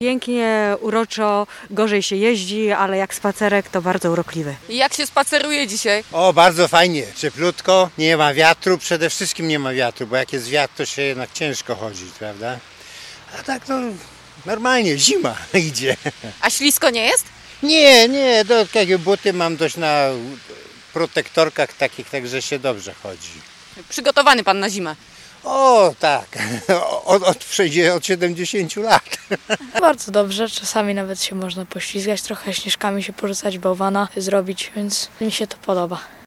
Pięknie, uroczo, gorzej się jeździ, ale jak spacerek to bardzo urokliwy. I jak się spaceruje dzisiaj? O, bardzo fajnie, cieplutko, nie ma wiatru, przede wszystkim nie ma wiatru, bo jak jest wiatr, to się jednak ciężko chodzi, prawda? A tak no, normalnie, zima idzie. A ślisko nie jest? Nie, takie buty mam dość na protektorkach takich, także się dobrze chodzi. Przygotowany pan na zimę. O, tak, od 70 lat. Bardzo dobrze, czasami nawet się można poślizgać, trochę śnieżkami się porzucać, bałwana zrobić, więc mi się to podoba.